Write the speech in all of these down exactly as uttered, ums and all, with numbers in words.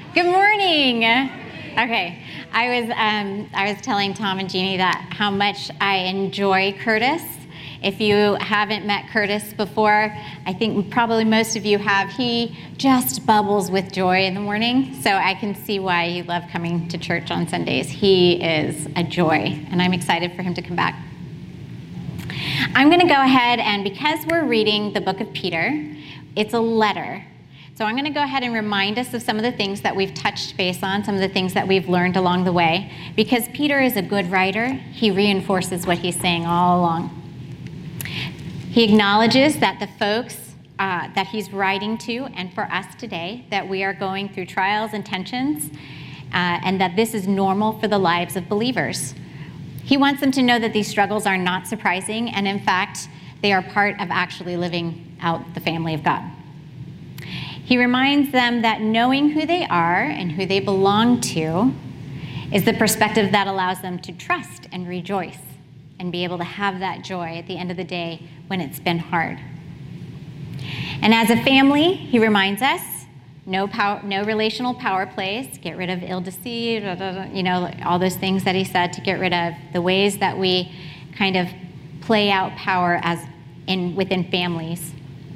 Good morning. Okay, I was um, I was telling Tom and Jeannie that how much I enjoy Curtis. If you haven't met Curtis before, I think probably most of you have. He just bubbles with joy in the morning, so I can see why you love coming to church on Sundays. He is a joy, and I'm excited for him to come back. I'm going to go ahead, and because we're reading the book of Peter, it's a letter. So I'm going to go ahead and remind us of some of the things that we've touched base on, some of the things that we've learned along the way. Because Peter is a good writer, he reinforces what he's saying all along. He acknowledges that the folks uh, that he's writing to, and for us today, that we are going through trials and tensions, uh, and that this is normal for the lives of believers. He wants them to know that these struggles are not surprising, and in fact, they are part of actually living out the family of God. He reminds them that knowing who they are and who they belong to is the perspective that allows them to trust and rejoice and be able to have that joy at the end of the day when it's been hard. And as a family, he reminds us, no power, no relational power plays, get rid of ill deceit, you know, all those things that he said to get rid of, the ways that we kind of play out power as in within families.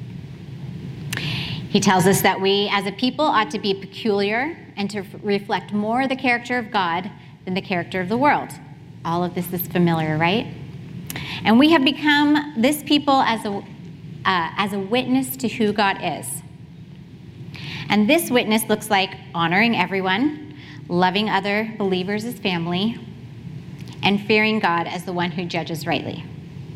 He tells us that we as a people ought to be peculiar and to reflect more the character of God than the character of the world. All of this is familiar, right? And we have become this people as a, uh, as a witness to who God is. And this witness looks like honoring everyone, loving other believers as family, and fearing God as the one who judges rightly.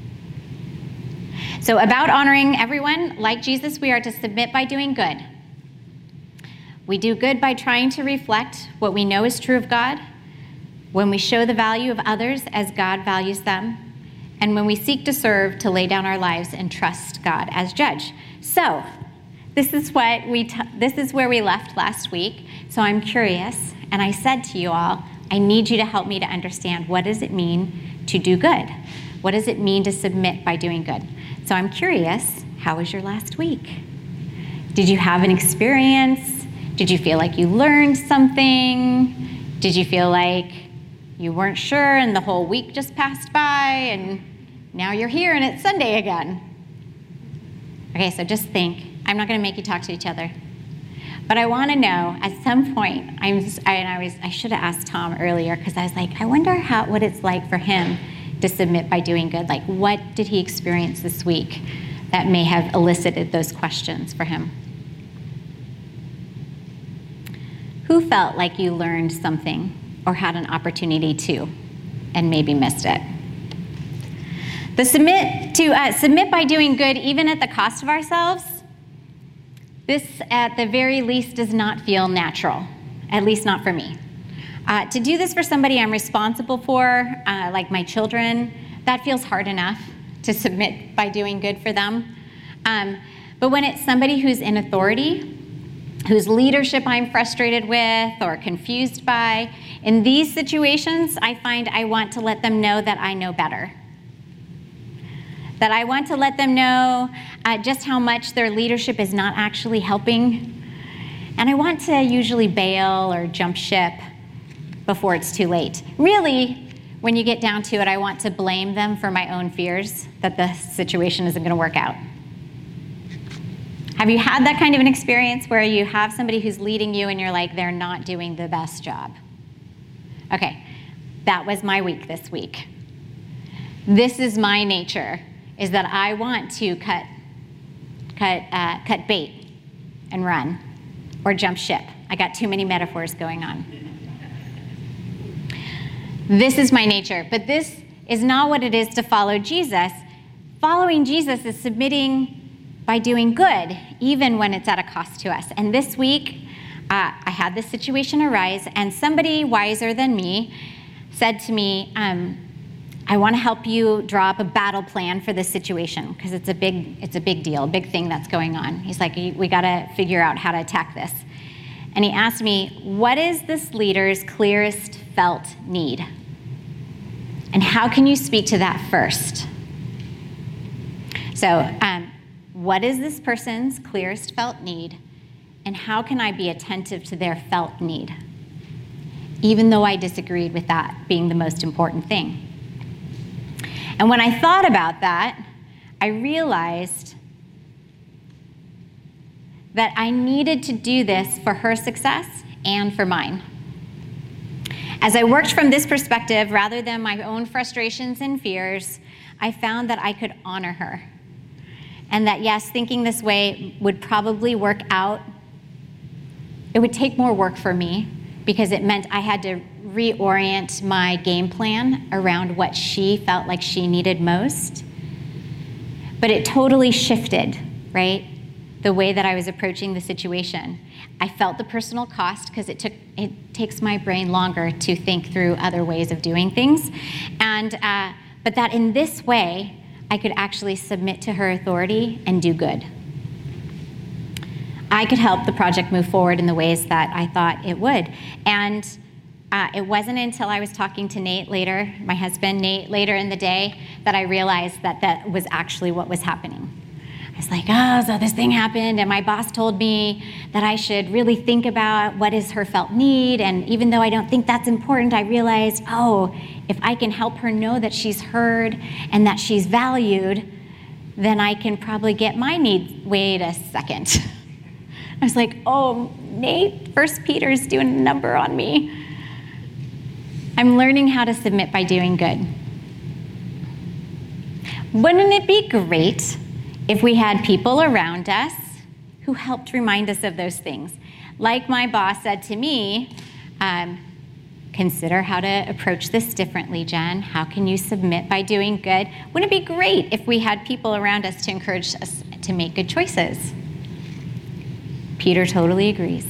So about honoring everyone, like Jesus, we are to submit by doing good. We do good by trying to reflect what we know is true of God, when we show the value of others as God values them, and when we seek to serve, to lay down our lives and trust God as judge. So this is what we t- this is where we left last week. So I'm curious, and I said to you all, I need you to help me to understand, what does it mean to do good? What does it mean to submit by doing good? So I'm curious, how was your last week? Did you have an experience? Did you feel like you learned something? Did you feel like you weren't sure and the whole week just passed by and now you're here and it's Sunday again? Okay, so just think. I'm not going to make you talk to each other. But I want to know, at some point, I'm just, I, and I was I should have asked Tom earlier, because I was like, I wonder how what it's like for him to submit by doing good. Like, what did he experience this week that may have elicited those questions for him? Who felt like you learned something or had an opportunity to and maybe missed it? The submit to uh, submit by doing good, even at the cost of ourselves, this at the very least does not feel natural, at least not for me. Uh, to do this for somebody I'm responsible for, uh, like my children, that feels hard enough to submit by doing good for them. Um, but when it's somebody who's in authority, whose leadership I'm frustrated with or confused by, in these situations, I find I want to let them know that I know better. That I want to let them know uh, just how much their leadership is not actually helping. And I want to usually bail or jump ship before it's too late. Really, when you get down to it, I want to blame them for my own fears that the situation isn't going to work out. Have you had that kind of an experience where you have somebody who's leading you and you're like, they're not doing the best job? Okay, that was my week this week. This is my nature, is that I want to cut, cut, uh, cut bait and run, or jump ship. I got too many metaphors going on. This is my nature, but this is not what it is to follow Jesus. Following Jesus is submitting by doing good, even when it's at a cost to us. And this week, uh, I had this situation arise, and somebody wiser than me said to me, um, I want to help you draw up a battle plan for this situation, because it's a big, it's a big deal, a big thing that's going on. He's like, we got to figure out how to attack this. And he asked me, what is this leader's clearest felt need? And how can you speak to that first? So, um, what is this person's clearest felt need? And how can I be attentive to their felt need? Even though I disagreed with that being the most important thing. And when I thought about that, I realized that I needed to do this for her success and for mine. As I worked from this perspective, rather than my own frustrations and fears, I found that I could honor her. And that yes, thinking this way would probably work out. It would take more work for me because it meant I had to reorient my game plan around what she felt like she needed most. But it totally shifted, right? The way that I was approaching the situation. I felt the personal cost because it took it takes my brain longer to think through other ways of doing things. And uh, but that in this way, I could actually submit to her authority and do good. I could help the project move forward in the ways that I thought it would. And uh, it wasn't until I was talking to Nate later, my husband, Nate, later in the day, that I realized that that was actually what was happening. I was like, oh, so this thing happened, and my boss told me that I should really think about what is her felt need, and even though I don't think that's important, I realized, oh, if I can help her know that she's heard and that she's valued, then I can probably get my needs. Wait a second. I was like, oh, Nate, First Peter's doing a number on me. I'm learning how to submit by doing good. Wouldn't it be great if we had people around us who helped remind us of those things? Like my boss said to me, um, consider how to approach this differently, Jen. How can you submit by doing good? Wouldn't it be great if we had people around us to encourage us to make good choices? Peter totally agrees.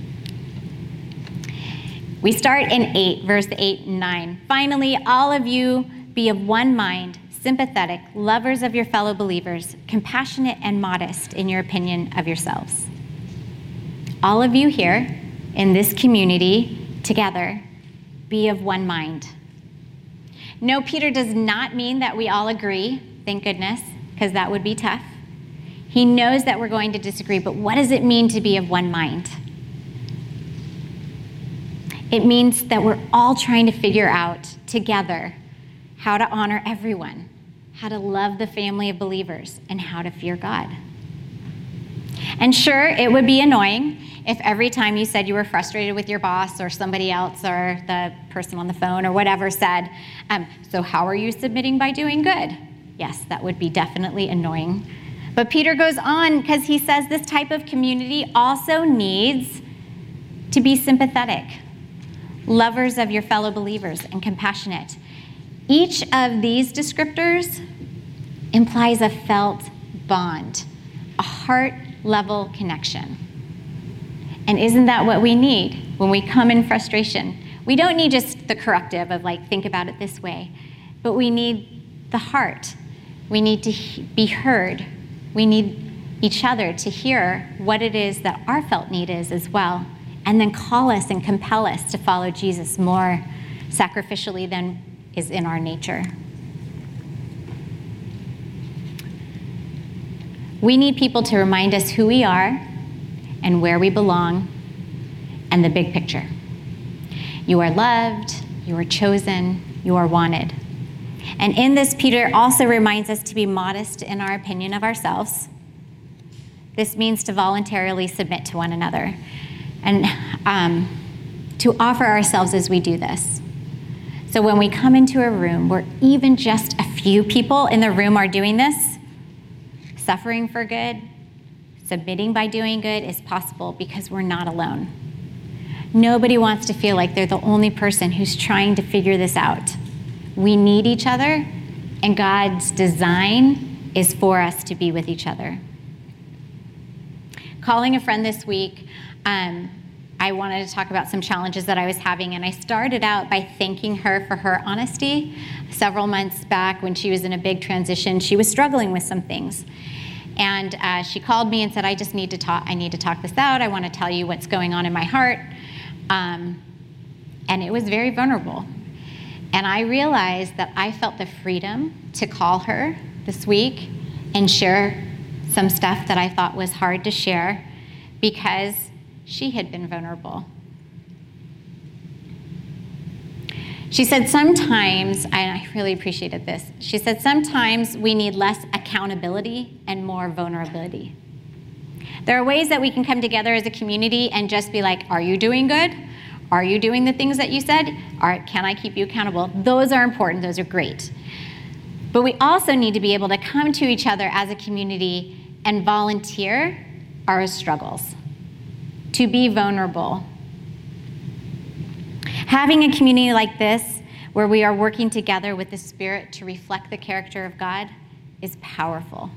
We start in eight, verse eight and nine. Finally, all of you be of one mind, sympathetic, lovers of your fellow believers, compassionate and modest in your opinion of yourselves. All of you here in this community together, be of one mind. No, Peter does not mean that we all agree, thank goodness, because that would be tough. He knows that we're going to disagree, but what does it mean to be of one mind? It means that we're all trying to figure out together how to honor everyone, how to love the family of believers, and how to fear God. And sure, it would be annoying if every time you said you were frustrated with your boss or somebody else or the person on the phone or whatever said, um, so how are you submitting by doing good? Yes, that would be definitely annoying. But Peter goes on because he says this type of community also needs to be sympathetic, lovers of your fellow believers, and compassionate. Each of these descriptors implies a felt bond, a heart-level connection. And isn't that what we need when we come in frustration? We don't need just the corrective of like, think about it this way, but we need the heart. We need to he- be heard. We need each other to hear what it is that our felt need is as well, and then call us and compel us to follow Jesus more sacrificially than is in our nature. We need people to remind us who we are and where we belong and the big picture. You are loved, you are chosen, you are wanted. And in this, Peter also reminds us to be modest in our opinion of ourselves. This means to voluntarily submit to one another and um, to offer ourselves as we do this. So when we come into a room where even just a few people in the room are doing this, suffering for good, submitting by doing good is possible because we're not alone. Nobody wants to feel like they're the only person who's trying to figure this out. We need each other, and God's design is for us to be with each other. Calling a friend this week, um, I wanted to talk about some challenges that I was having, and I started out by thanking her for her honesty. Several months back when she was in a big transition, she was struggling with some things. And uh, she called me and said, I just need to talk, I need to talk this out. I want to tell you what's going on in my heart. Um, and it was very vulnerable. And I realized that I felt the freedom to call her this week and share some stuff that I thought was hard to share, because she had been vulnerable. She said sometimes, and I really appreciated this, she said sometimes we need less accountability and more vulnerability. There are ways that we can come together as a community and just be like, are you doing good? Are you doing the things that you said? Are, can I keep you accountable? Those are important, those are great. But we also need to be able to come to each other as a community and volunteer our struggles, to be vulnerable. Having a community like this, where we are working together with the Spirit to reflect the character of God, is powerful.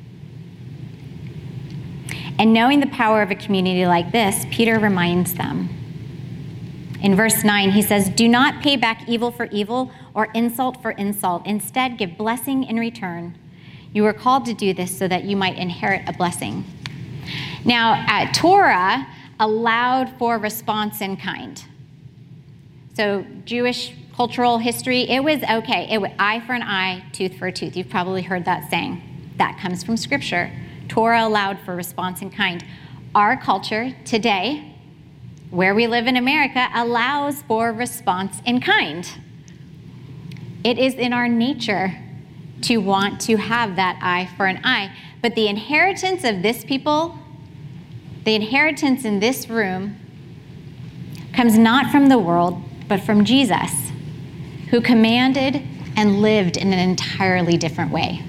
And knowing the power of a community like this, Peter reminds them. In verse nine, he says, "Do not pay back evil for evil or insult for insult. Instead, give blessing in return. You were called to do this so that you might inherit a blessing." Now, uh, Torah allowed for response in kind. So Jewish cultural history, it was okay. It was eye for an eye, tooth for a tooth. You've probably heard that saying. That comes from Scripture. Torah allowed for response in kind. Our culture today, where we live in America, allows for response in kind. It is in our nature to want to have that eye for an eye. But the inheritance of this people, the inheritance in this room, comes not from the world, but from Jesus, who commanded and lived in an entirely different way.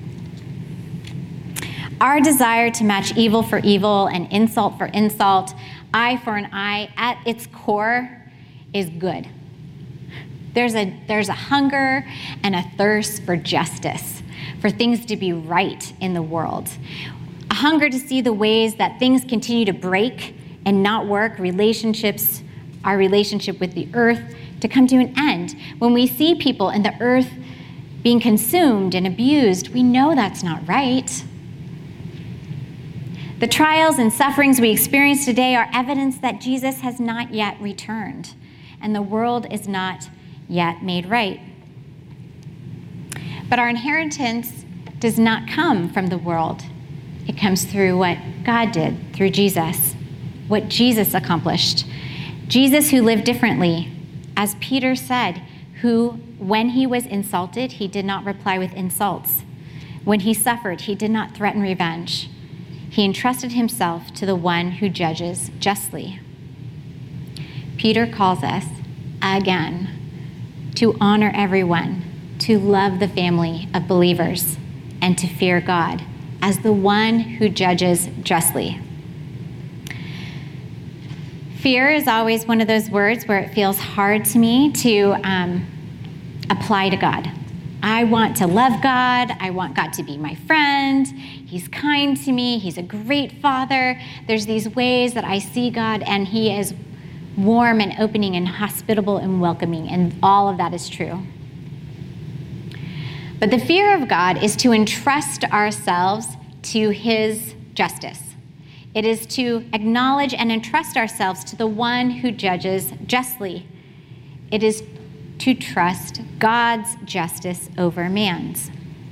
Our desire to match evil for evil and insult for insult, eye for an eye, at its core is good. There's a, there's a hunger and a thirst for justice, for things to be right in the world. A hunger to see the ways that things continue to break and not work, relationships, our relationship with the earth, to come to an end. When we see people in the earth being consumed and abused, we know that's not right. The trials and sufferings we experience today are evidence that Jesus has not yet returned, and the world is not yet made right. But our inheritance does not come from the world. It comes through what God did, through Jesus, what Jesus accomplished. Jesus, who lived differently, as Peter said, who, when he was insulted, he did not reply with insults. When he suffered, he did not threaten revenge. He entrusted himself to the one who judges justly. Peter calls us again to honor everyone, to love the family of believers, and to fear God as the one who judges justly. Fear is always one of those words where it feels hard to me to um, apply to God. I want to love God. I want God to be my friend. He's kind to me. He's a great father. There's these ways that I see God, and he is warm and opening and hospitable and welcoming, and all of that is true. But the fear of God is to entrust ourselves to his justice. It is to acknowledge and entrust ourselves to the one who judges justly. It is to trust God's justice over man's.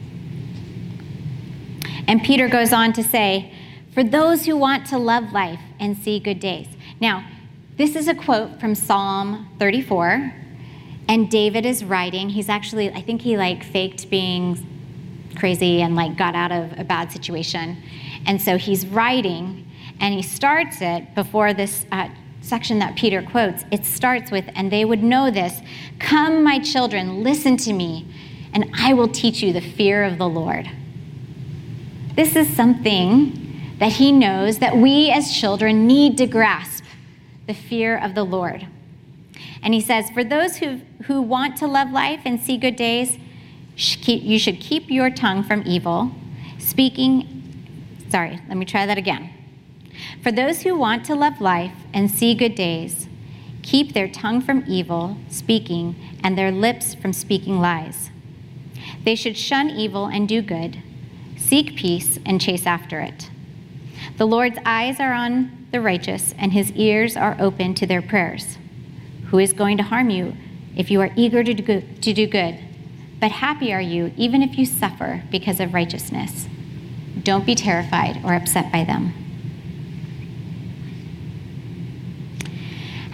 And Peter goes on to say, for those who want to love life and see good days. Now, this is a quote from Psalm thirty-four, and David is writing. He's actually, I think he like faked being crazy and like got out of a bad situation. And so he's writing, and he starts it before this uh, section that Peter quotes. It starts with, and they would know this, "Come, my children, listen to me, and I will teach you the fear of the Lord." This is something that he knows that we as children need to grasp, the fear of the Lord. And he says, for those who, who want to love life and see good days, you should keep your tongue from evil, speaking, sorry, let me try that again. For those who want to love life and see good days, keep their tongue from evil, speaking, and their lips from speaking lies. They should shun evil and do good, seek peace and chase after it. The Lord's eyes are on the righteous, and his ears are open to their prayers. Who is going to harm you if you are eager to do good? To do good? But happy are you even if you suffer because of righteousness. Don't be terrified or upset by them.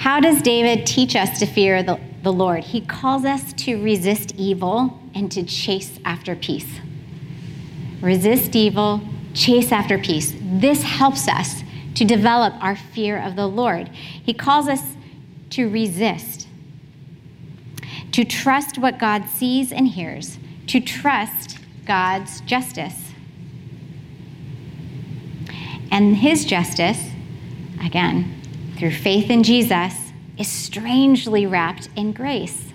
How does David teach us to fear the, the Lord? He calls us to resist evil and to chase after peace. Resist evil, chase after peace. This helps us to develop our fear of the Lord. He calls us to resist, to trust what God sees and hears, to trust God's justice. And his justice, again, through faith in Jesus, is strangely wrapped in grace.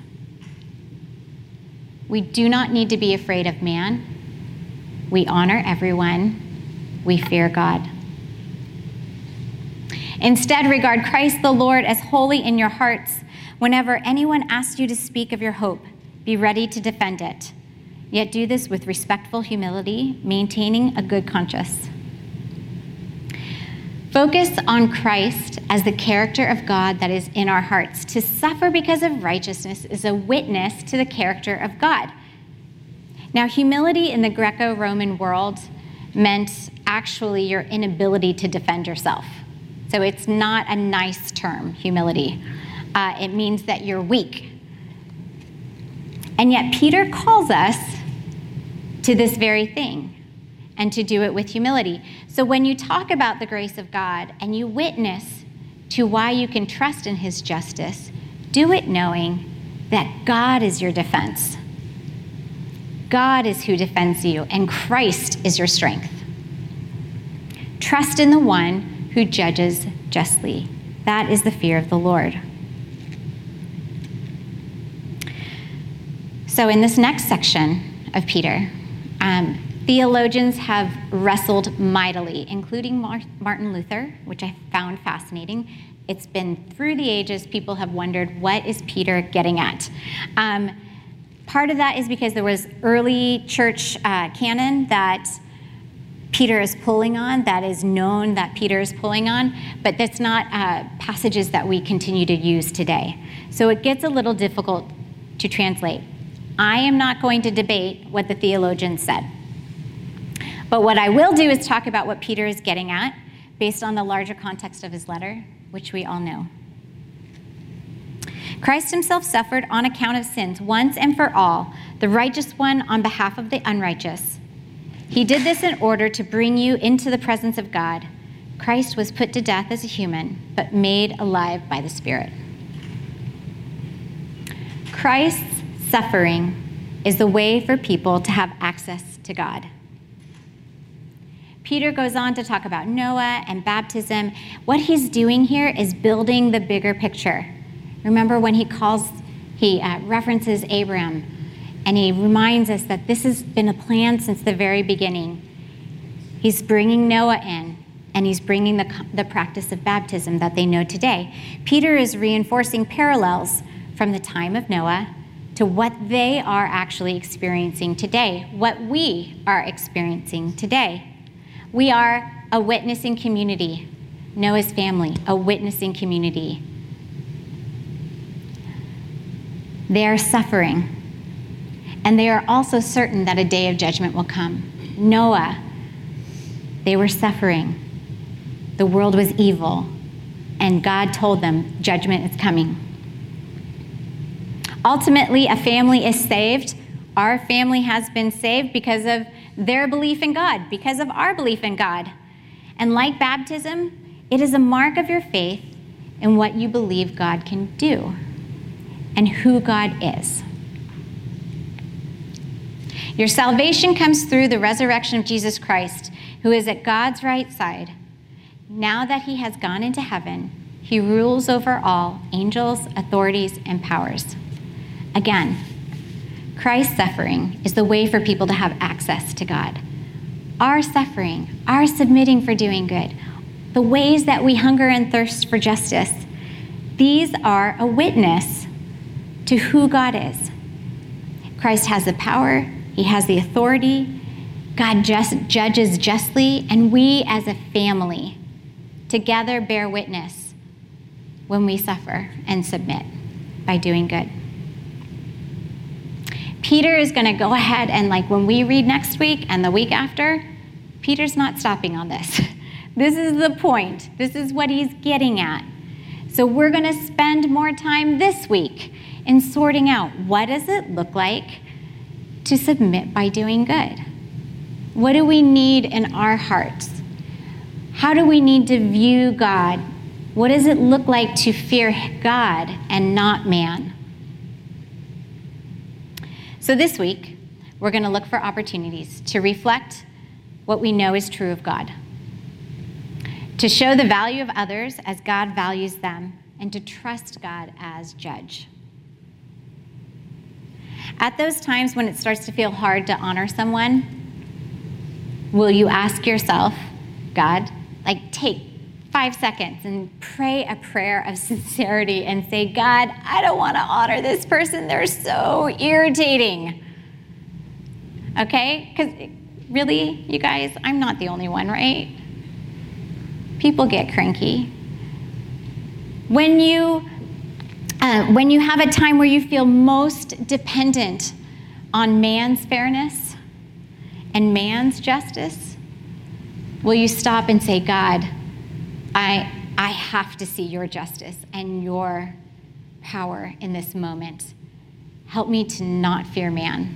We do not need to be afraid of man. We honor everyone. We fear God. Instead, regard Christ the Lord as holy in your hearts. Whenever anyone asks you to speak of your hope, be ready to defend it. Yet do this with respectful humility, maintaining a good conscience. Focus on Christ as the character of God that is in our hearts. To suffer because of righteousness is a witness to the character of God. Now, humility in the Greco-Roman world meant actually your inability to defend yourself. So it's not a nice term, humility. Uh, it means that you're weak. And yet Peter calls us to this very thing, and to do it with humility. So when you talk about the grace of God and you witness to why you can trust in his justice, do it knowing that God is your defense. God is who defends you, and Christ is your strength. Trust in the one who judges justly. That is the fear of the Lord. So in this next section of Peter, um, theologians have wrestled mightily, including Mar- Martin Luther, which I found fascinating. It's been through the ages, people have wondered, what is Peter getting at? Um, part of that is because there was early church uh, canon that Peter is pulling on, that is known that Peter is pulling on, but that's not uh, passages that we continue to use today. So it gets a little difficult to translate. I am not going to debate what the theologians said. But what I will do is talk about what Peter is getting at based on the larger context of his letter, which we all know. Christ himself suffered on account of sins once and for all, the righteous one on behalf of the unrighteous. He did this in order to bring you into the presence of God. Christ was put to death as a human, but made alive by the Spirit. Christ's suffering is the way for people to have access to God. Peter goes on to talk about Noah and baptism. What he's doing here is building the bigger picture. Remember when he calls, he uh, references Abraham, and he reminds us that this has been a plan since the very beginning. He's bringing Noah in, and he's bringing the, the practice of baptism that they know today. Peter is reinforcing parallels from the time of Noah to what they are actually experiencing today, what we are experiencing today. We are a witnessing community. Noah's family, a witnessing community. They are suffering, and they are also certain that a day of judgment will come. Noah, they were suffering. The world was evil, and God told them judgment is coming. Ultimately, a family is saved. Our family has been saved because of their belief in God, because of our belief in God. And like baptism, it is a mark of your faith in what you believe God can do and who God is. Your salvation comes through the resurrection of Jesus Christ, who is at God's right side. Now that he has gone into heaven, he rules over all angels, authorities, and powers. Again, Christ's suffering is the way for people to have access to God. Our suffering, our submitting for doing good, the ways that we hunger and thirst for justice, these are a witness to who God is. Christ has the power, he has the authority, God just judges justly, and we as a family together bear witness when we suffer and submit by doing good. Peter is going to go ahead and, like, when we read next week and the week after, Peter's not stopping on this. This is the point. This is what he's getting at. So we're going to spend more time this week in sorting out, what does it look like to submit by doing good? What do we need in our hearts? How do we need to view God? What does it look like to fear God and not man? So this week, we're going to look for opportunities to reflect what we know is true of God, to show the value of others as God values them, and to trust God as judge. At those times when it starts to feel hard to honor someone, will you ask yourself, God, like take five seconds and pray a prayer of sincerity and say, God, I don't want to honor this person. They're so irritating. Okay? Because really, you guys, I'm not the only one, right? People get cranky. When you, uh, when you have a time where you feel most dependent on man's fairness and man's justice, will you stop and say, God, I, I have to see your justice and your power in this moment. Help me to not fear man.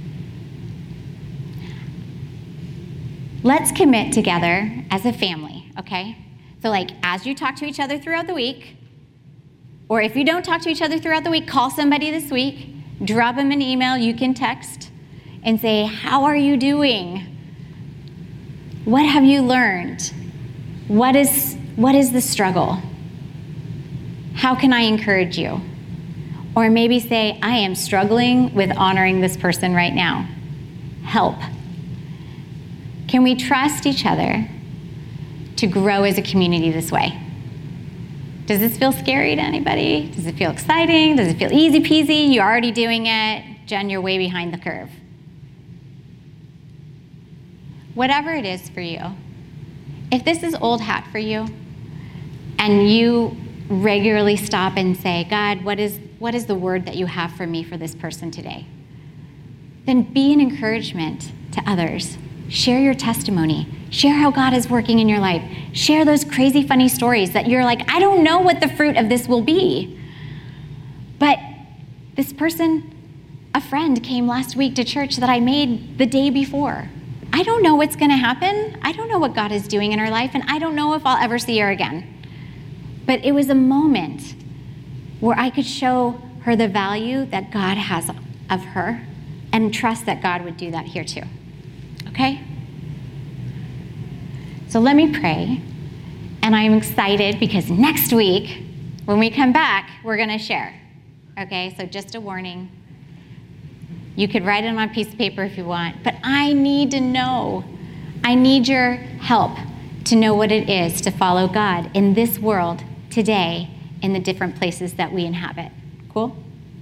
Let's commit together as a family, okay? So like as you talk to each other throughout the week, or if you don't talk to each other throughout the week, call somebody this week, drop them an email, you can text, and say, how are you doing? What have you learned? What is, what is the struggle? How can I encourage you? Or maybe say, I am struggling with honoring this person right now. Help. Can we trust each other to grow as a community this way? Does this feel scary to anybody? Does it feel exciting? Does it feel easy peasy? You're already doing it. Jen, you're way behind the curve. Whatever it is for you, if this is old hat for you, and you regularly stop and say, God, what is, what is the word that you have for me for this person today? Then be an encouragement to others. Share your testimony. Share how God is working in your life. Share those crazy funny stories that you're like, I don't know what the fruit of this will be. But this person, a friend, came last week to church that I made the day before. I don't know what's going to happen. I don't know what God is doing in her life, and I don't know if I'll ever see her again. But it was a moment where I could show her the value that God has of her and trust that God would do that here too. Okay? So let me pray, and I'm excited because next week, when we come back, we're going to share. Okay? So just a warning. You could write it on a piece of paper if you want, but I need to know. I need your help to know what it is to follow God in this world today in the different places that we inhabit. Cool?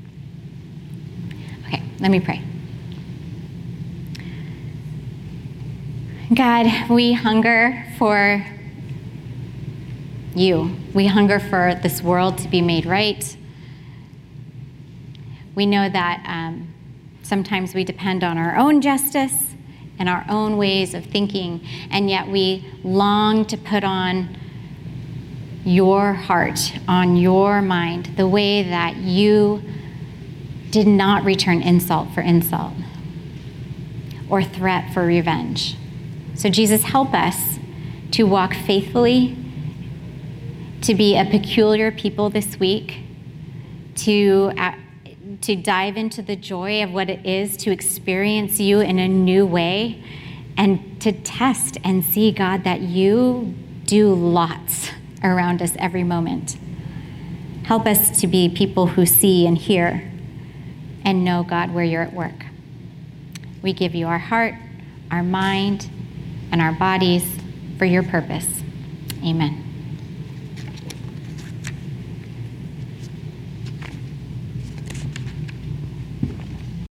Okay, let me pray. God, we hunger for you. We hunger for this world to be made right. We know that um, sometimes we depend on our own justice and our own ways of thinking, and yet we long to put on your heart, on your mind, the way that you did not return insult for insult or threat for revenge. So Jesus, help us to walk faithfully, to be a peculiar people this week, to uh, to dive into the joy of what it is to experience you in a new way, and to test and see, God, that you do lots around us every moment. Help us to be people who see and hear and know, God, where you're at work. We give you our heart, our mind, and our bodies for your purpose. Amen.